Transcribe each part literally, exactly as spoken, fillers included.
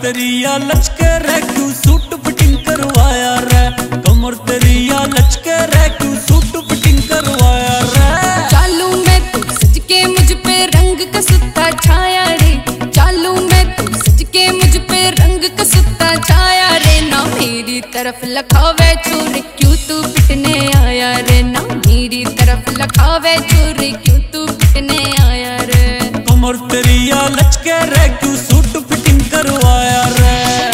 तेरिया लचके रे क्यों सूट फिटिंग करवाया रे, कमर तेरिया लचके रे क्यों सूट फिटिंग करवाया रे। चालू मैं तू सज के मुझ पे रंग का सुता छाया रे, चालू मैं तू सज के मुझ पे रंग का सुता छाया रे। ना मेरी तरफ लखावे छोरे क्यों तू पिटने आया रे, ना मेरी तरफ लखावे छोरे क्यों तू पिटने आया रे। कमर तेरिया लचके रे क्यों सूट फिटिंग करवाया रे।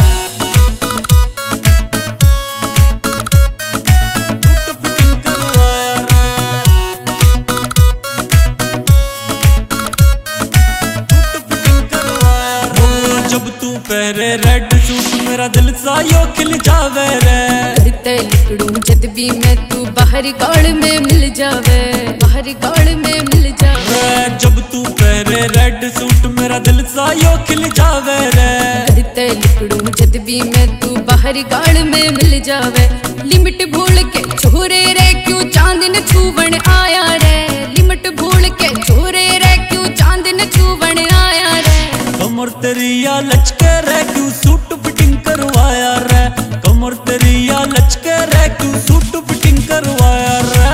जब तू पहरे रेड सूट मेरा दिल सा यो खिल जावे रे। करते लिकड़ू जद भी मैं तू बाहरी गाड़ में मिल जावे, बाहरी गाड़ में मिल जावे। जब तू पहरे रेड सूट मेरा दिल सा यो खिल जावे रे। करते लिकड़ू जद भी मैं तू बाहरी गाड़ में मिल जावे। लिमिट भूल के छोरे रे क्यों चांदन छूवण आया रे, लिमिट भूल के छोरे रे क्यों चांदन छूवण आया रे। कमर तेरिया लचके रे क्यों सूट फिटिंग करवाया रे, कमर तेरिया लचके रे क्यों सूट फिटिंग करवाया रे।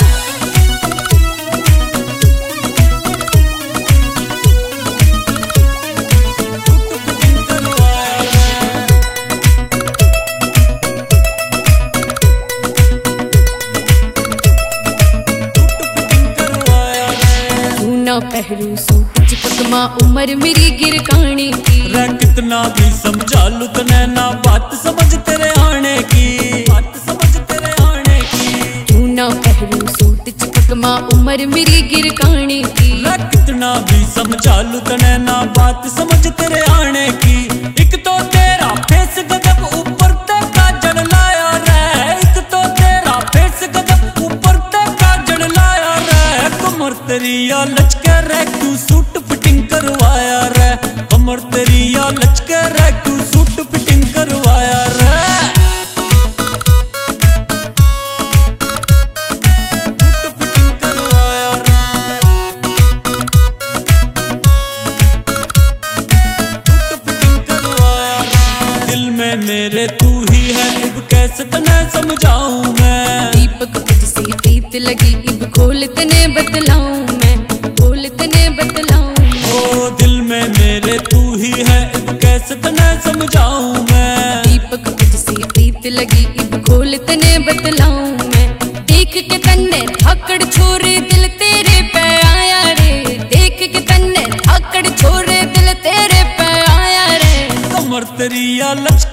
पहरू सूट चिपकमा उम्र मेरी गिरकाने की। रे कितना भी समझा लू तने ना बात समझ तेरे आने की, बात समझ तेरे आने की। तू ना पहरू सूट चिपकमा उम्र मेरी गिरकाने की। रे कितना भी समझा लू तने ना बात समझ तेरे आने की। एक तो तेरा फेस गजब ऊपर तक काजल लाया रे, एक तो तेरा फेस गजब ऊपर तक काजल लाया रे। कमर तेरिया लचके रे क्यों सूट फिटिंग करवाया रे, कमर तेरिया लचके रे क्यों सूट फिटिंग करवाया रे। सूट फिटिंग करवाया रे, सूट फिटिंग करवाया रे। दिल में मेरे तू ही है अब कैसे तने समझाऊं मैं। दीपक तुझसे प्रीत लगी अब खोल तने बतलाऊं मैं, खोल तने बतलाऊं। ओ दिल में मेरे तू ही है अब कैसे तने समझाऊं मैं। दीपक तुझसे प्रीत लगी अब खोल तने बतलाऊं मैं। देख के तन्ने धाकड़ छोरे दिल तेरे पे आया रे, देख के तन्ने धाकड़ छोरे दिल तेरे पे आया रे। कमर तेरिया लचके